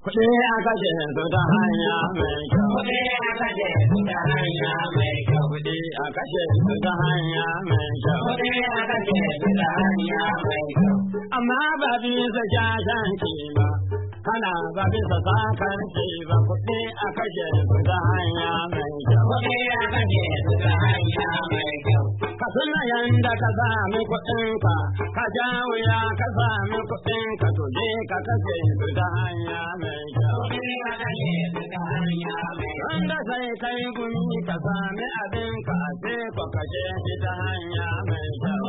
Kuɗi a kashe su ta hanya mai kyau. Kuɗi a kashe su ta hanya mai kyau. Kuɗi a kashe su ta hanya mai kyau. Kuɗi a kashe su ta hanya mai kyau. Amma ba bisa shashanci ba, kana ba bisa sakarci ba. Kuɗi a kashe su ta hanya mai kyau. Kuɗi a kashe su ta hanya mai kyau. Ka tuna yanda ka sami kuɗinka, ka ja wuya ka sami kuɗinka, to je ka kashe su ta hanya mai kyau. Wanda sai kai gumi ka sami abinka, sai ka kashe shi ta hanya mai kyau.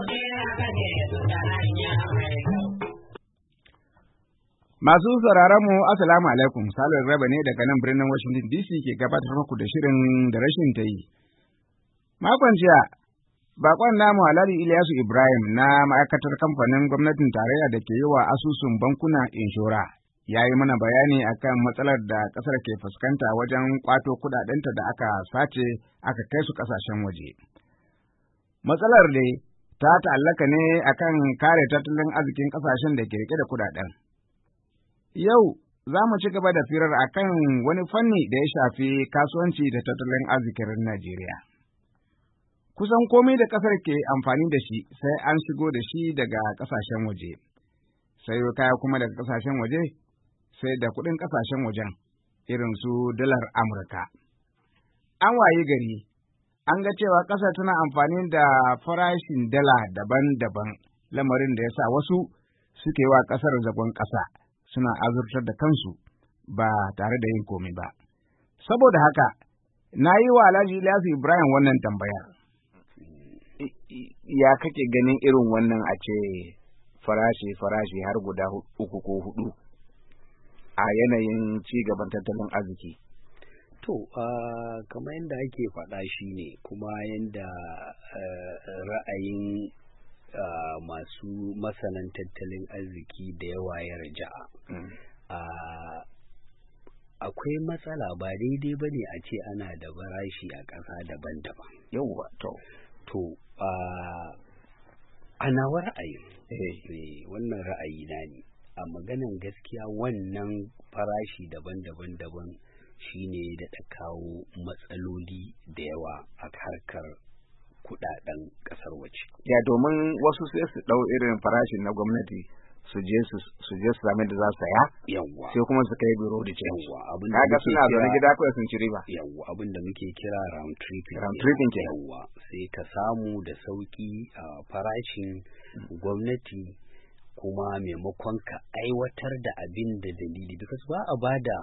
Masu sauraron mu assalamu alaikum, Salihu Raba ne daga nan birnin Washington DC ke gabatar muku da shirin da rashin ta yi. Makon jiya, bakon namu Alhaji Ilyasu Ibrahim na ma'aikatar kamfanin gwamnatin tarayya da ke yi wa asusun bankuna inshora ya yi mana bayani akan matsalar da ƙasar ke fuskanta wajen ƙwato kuɗaɗenta da aka sace aka kai su ƙasashen waje. Matsalar dai ta ta'allaka ne akan kare tattalin arzikin ƙasashen da ke riƙe da kuɗaɗen. Yau za mu ci gaba da firar akan wani fanni da ya shafi kasuwanci da tattalin arzikin Najeriya. Kusan komai da ƙasar ke amfani da shi sai an shigo da shi daga ƙasashen waje, sai kaya kuma daga ƙasashen waje sai da kuɗin ƙasashen wajen irin su dalar Amurka. An wayi gari, an ga cewa ƙasar tana amfani da farashin dala daban-daban, lamarin da ya sa wasu suke wa ƙasar zagon ƙasa suna azurtar da kansu ba tare da yin komai ba. Saboda haka, na yi wa Alhaji Ilyasu Ibrahim wannan tambayar. Ya kake ganin irin wannan a ce farashi har guda uku ko hudu a yanayin ci gaban tattalin arziki? To, kamar yadda ake faɗa shi ne kuma yadda ra'ayin masu masanan tattalin arziki da yawa ya raja'a. Akwai matsala, ba daidai ba ne a ce ana da farashi a ƙasa daban-daban. Yauwa, to a nawa ra'ayin wannan ra'ayi na ne, a maganan gaskiya wannan farashi daban-daban shine da ta kawo matsaloli da yawa a harkar kudaden kasar waje. Ya, domin wasu sai su dau irin farashin na gwamnati su je su sami da za su saya, yawwa, sai kuma su kai biro da canji. Kaga suna zaune gida kawai sun ci riba. Yawwa, abin da muke kira round tripping ke. Yawwa, sai ka samu da sauki a farashin gwamnati kuma maimakon ka aiwatar da abin da dalili, because ba a bada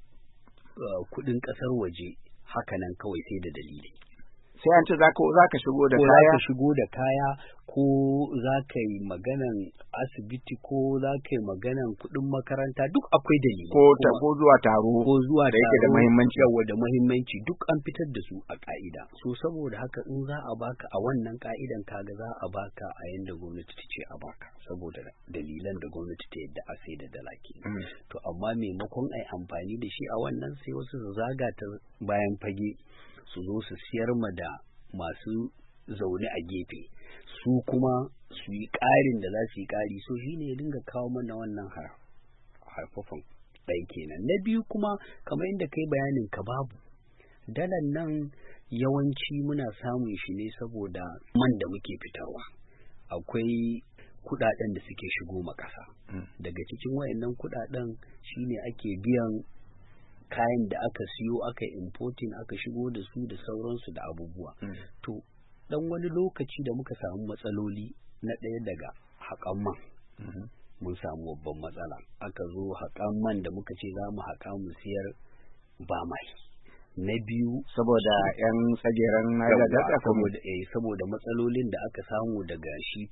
kudin kasar waje hakanan kawai sai da dalili. Sai an ce za ka shigo da kaya, ka shigo da kaya, ko za ka yi maganan asibiti, ko za ka yi maganan kuɗin makaranta, duk akwai dalili. Ko zuwa taro, da yake da muhimmanci. Yawa da muhimmanci, duk an fitar da su a ka'ida. So saboda haka in za a baka a wannan ka'idan, kaga za a baka a yanda gwamnati ta ce a baka, saboda dalilan da gwamnati ta yadda a sai da dala ke. To amma maimakon a yi amfani da shi a wannan, sai wasu su zaga ta bayan fage su zo su siyar ma da masu zaune a gefe, su kuma su yi ƙarin da za su yi ƙari. So shi ne ya dinga kawo mana wannan harfafan ɗaya kenan. Na biyu kuma, kamar inda kai bayanin ka, babu dalan nan yawanci muna samun shi ne saboda man da muke fitarwa. Akwai kuɗaɗen da suke shigo ma ƙasa, daga cikin wayannan kuɗaɗen shine ake biyan kayan da aka siyo, aka importing, aka shigo da su da sauransu da abubuwa. To, dan wani lokaci da muka samu matsaloli, na ɗaya daga haƙan man, mun samu babban matsala. Aka zo haƙan man da muka ce za mu haƙa mu siyar, ba mai. Na biyu, saboda yan tsageren saboda matsalolin da aka samu daga shi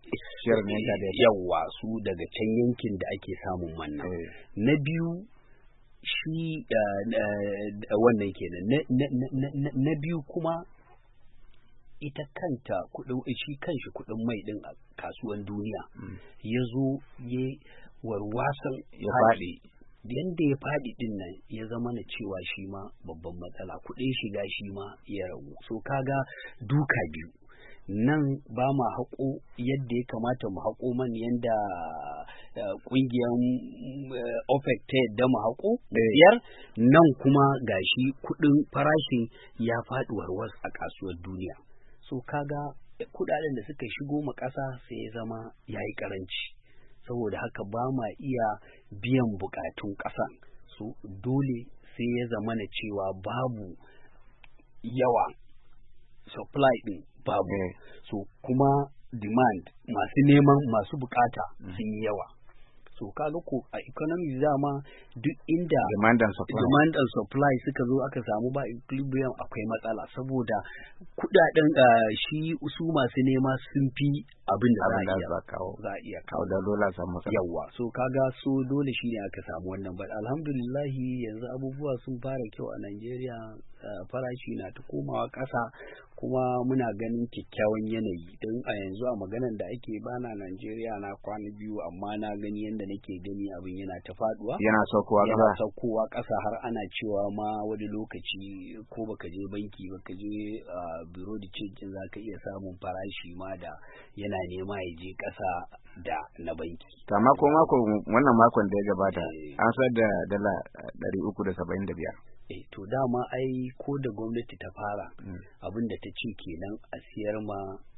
yawa su daga can yankin da ake samun man nan. Na biyu, shi wannan kenan. Na biyu kuma, ita kanta shi kanshi kuɗin mai ɗin a kasuwan duniya ya zo ya warwasan ya faɗi. Yanda ya faɗi ɗin nan ya zama na cewa shi ma babban matsala, kuɗin shiga shi ma ya ragu. So kaga duka biyu, nan ba ma haƙo yadda ya kamata mu haƙo man yadda ƙungiyar OPEC ta yadda mu haƙo biyar, nan kuma gashi kuɗin farashin ya faɗi warwas a kasuwar duniya. So kaga kuɗaɗen da suka shigo ma ƙasa sai ya zama ya yi ƙaranci, saboda haka ba ma iya biyan buƙatun ƙasan. So dole sai ya zama na cewa babu yawa, supply ɗin babu. So kuma demand, masu neman, masu bukata sun yi yawa. So kaga ko a economy dama duk inda demand and supply suka zo aka samu ba equilibrium akwai matsala, saboda kudaden shi su masu nema sun fi abin da za a iya kawo da dole samu yawa. So kaga so dole shine aka samu wannan, but alhamdulillah yanzu abubuwa sun fara kyau a Najeriya, farashi na ta komawa ƙasa, kuma muna ganin kyakkyawan yanayi. Don a yanzu a maganan da ake bana Najeriya na kwana biyu, amma na gani yanda nake gani abin yana ta faduwa, yana saukowa ƙasa har ana cewa ma wani lokaci ko baka je banki baka je bureau de change zaka iya samun farashi ma da yana nema ya je ƙasa da na banki. Wannan makon da ya gabata an sayar da dala 375. To dama ai ko da gwamnati ta fara abin da ta ce kenan a siyar ma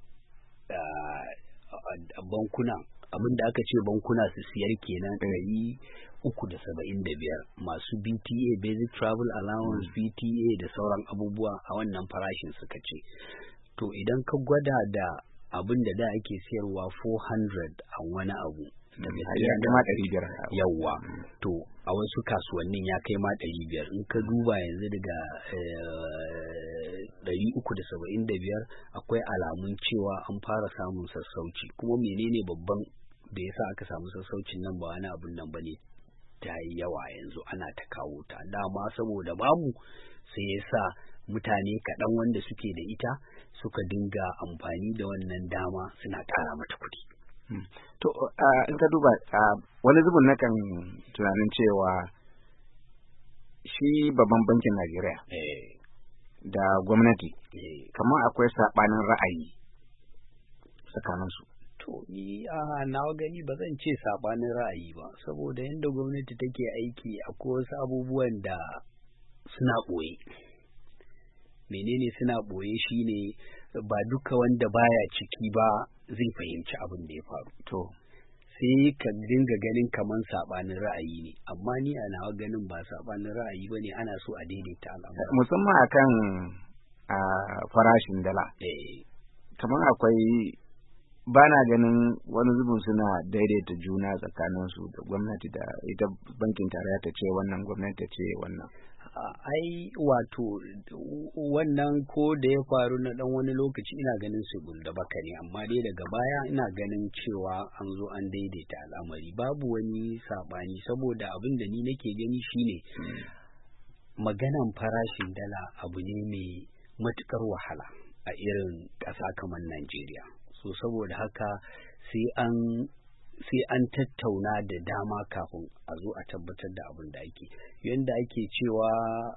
bankuna, abin da aka ce bankuna su siyar kenan 375 masu BTA, basic travel allowance, BTA da sauran abubuwa a wannan farashin suka ce. To idan ka gwada da abin da da ake siyarwa 400 a wani abu yawa, to a wasu kasuwannin ya kai ma 500. In ka duba yanzu daga 375 akwai alamun cewa an fara samun sassauci. Kuma menene babban da yasa aka samu sassaucin nan ba wani abun nan bane, ta yi yawa yanzu ana ta kawo ta. Dama saboda babu, sai yasa mutane kaɗan wanda suke da ita suka dinga amfani da wannan dama suna ƙara mata kuɗi. To in ka duba wani zubin nakan tunanin cewa shi babban bankin Najeriya da gwamnati kamar akwai saɓanin ra'ayi tsakaninsu. To ni nawa gani ba zan ce saɓanin ra'ayi ba, saboda yadda gwamnati take aiki akwai wasu abubuwan da suna ɓoye. Menene suna ɓoye shine ba duka wanda baya ciki ba zai fahimci abin da ya faru. To sai ka dinga ganin kaman sabanin ra'ayi ne, amma ni a nawa ganin ba sabanin ra'ayi bane, ana so a daidaita al'amura. Musamman akan farashin dala. Kamar akwai, bana ganin wani zubin suna daidaita juna tsakanin su da gwamnati da ita bankin tarayya ta ce wannan, gwamnati ta ce wannan. Ai wato wannan ko da ya faru na dan wani lokaci ina ganin su da baka ne, amma dai daga baya ina ganin cewa an zo an daidaita al'amari, babu wani sabani. Saboda abin da ni nake gani shine maganan farashin dala abu ne mai matukar wahala a irin ƙasa kamar Najeriya. So saboda haka sai an tattauna da dama kafin a zo a tabbatar da abin da ake. Yanda ake cewa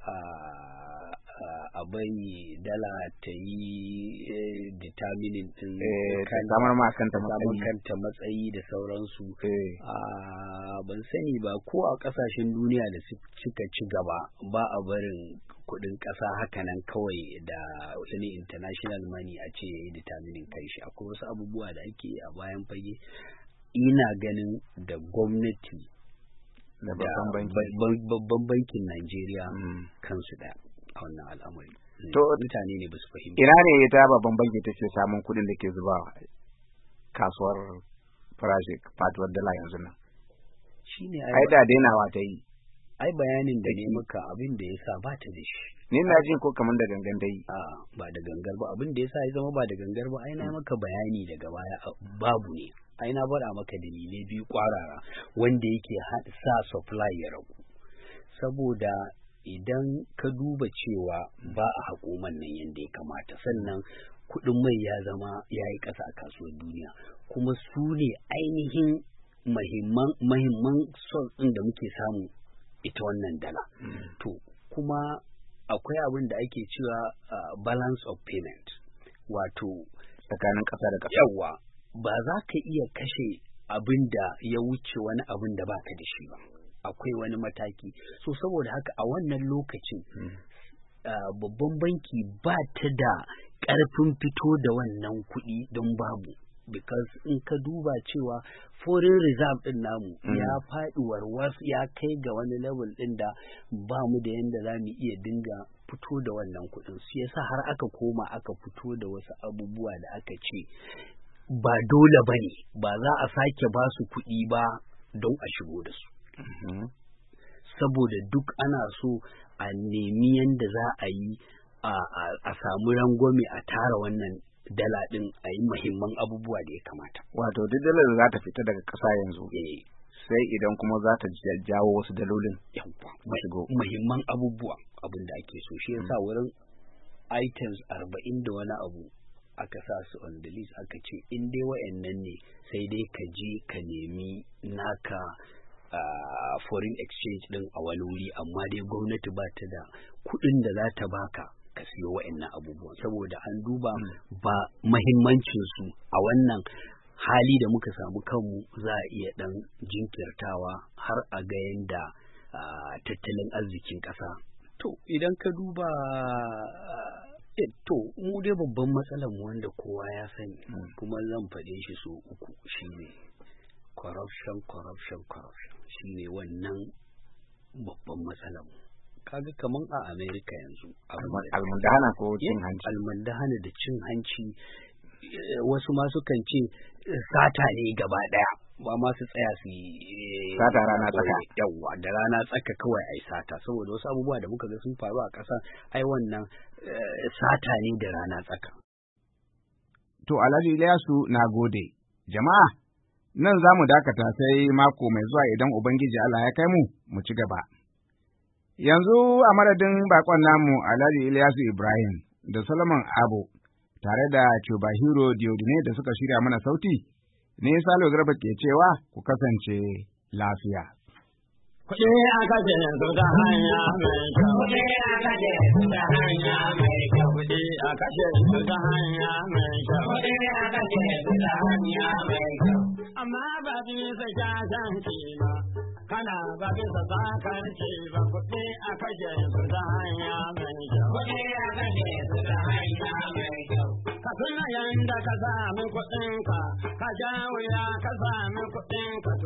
a bari dala ta yi determining din kanta matsayi da sauransu. Ban sani ba ko a kasashen duniya da suka ci gaba ba a barin kudin kasa hakanan kawai da wani international money a ce ya yi determining kai shi. Akwai wasu abubuwa da ake a bayan fage. Ina ganin da gwamnati da babban bankin Najeriya kansu da a wannan al'amari. To mutane ne ba su fahimta. Ina ne ita babban banki take samun kuɗin da ke zuba kasuwar farashi faduwar dala yanzu nan? Shine ai da dainawa ta yi. Ai bayanin da ne maka abin da yasa ba ta da shi. Ni na jin ko kaman da gangan dai. Ba da gangar ba, abin da yasa ya zama ba da gangar ba, ai na maka bayani daga baya babu ne. Ai na bada maka dalilai biyu kwarara wanda yake sa supply ya ragu. Saboda idan ka duba cewa ba a haƙo man nan yadda ya kamata, sannan kuɗin mai ya zama ya yi ƙasa a kasuwar duniya, kuma su ne ainihin mahimman source ɗin da muke samu ita wannan dala. To kuma akwai abin da ake cewa balance of payment, wato tsakanin ƙasa da ƙasa. Yawwa, ba za ka iya kashe abin da ya wuce wani abin da baka da shi ba. Akwai wani mataki. So saboda haka a wannan lokacin babban banki ba ta da ƙarfin fito da wannan kuɗi don babu. Because in ka duba cewa foreign reserve din namu ya faɗi warwas ya kai ga wani level din da ba mu da yanda za mu iya dinga fito da wannan kuɗin, su yasa har aka koma aka fito da wasu abubuwa da aka ce ba dole ba ne, ba za a sake ba su kuɗi ba don a shigo da su. Saboda duk ana so a nemi yanda za a yi a samu rangwame a tara wannan dala din a yi muhimman abubuwa da ya kamata. Wato duk dalar za ta fita daga ƙasa yanzu. Sai idan kuma za ta jawo wasu dalolin. Muhimman abubuwa abin da ake so. Shi yasa wurin items 40 da wani abu aka sa su on the list aka ce in dai wayannan ne sai dai ka je ka nemi naka foreign exchange din a wani wuri, amma dai gwamnati ba ta da kuɗin da za ta baka ka siyo wa'annan abubuwan, saboda an duba ba mahimmancin su a wannan hali da muka samu kanmu za a iya dan jinkirtawa har a ga yanda tattalin arzikin ƙasa. To idan ka duba to mu dai babban matsalar mu wanda kowa ya sani kuma zan faɗe shi so uku shine corruption shine wannan babban matsalar mu. Kaga kaman a America yanzu almundahana ko cin hanci, almundahana da cin hanci, wasu ma sukan ce sata ne gaba daya, ba ma su tsaya su sata rana tsaka. Yawa, da rana tsaka kawai ai sata, saboda wasu abubuwa da muka ga sun faru a ƙasa ai wannan sata ne da rana tsaka. To Alhaji Ilyasu, na gode. Jama'a, nan za mu dakata sai mako mai zuwa idan Ubangiji Allah ya kai mu ci gaba. Yanzu a madadin bakon namu Alhaji Ilyasu Ibrahim da Solomon Abo tare da Chubahiro Diodine da suka shirya mana sauti, ne Salo Garba ke cewa ku kasance lafiya. Kuɗi aka ce su ta hanya mai kyau. Kuɗi aka ce su ta hanya mai kyau. Kuɗi aka ce su ta hanya mai kyau. Kuɗi aka ce su ta hanya mai kyau. Amma ba bisa shashanci ba, kana ba bisa sakarci ba. Kuɗi aka ce su ta hanya mai kyau. Kuɗi aka ce su ta hanya mai kyau. Ka tuna yanda ka sami kuɗinka, ka ja wuya ka sami kuɗinka.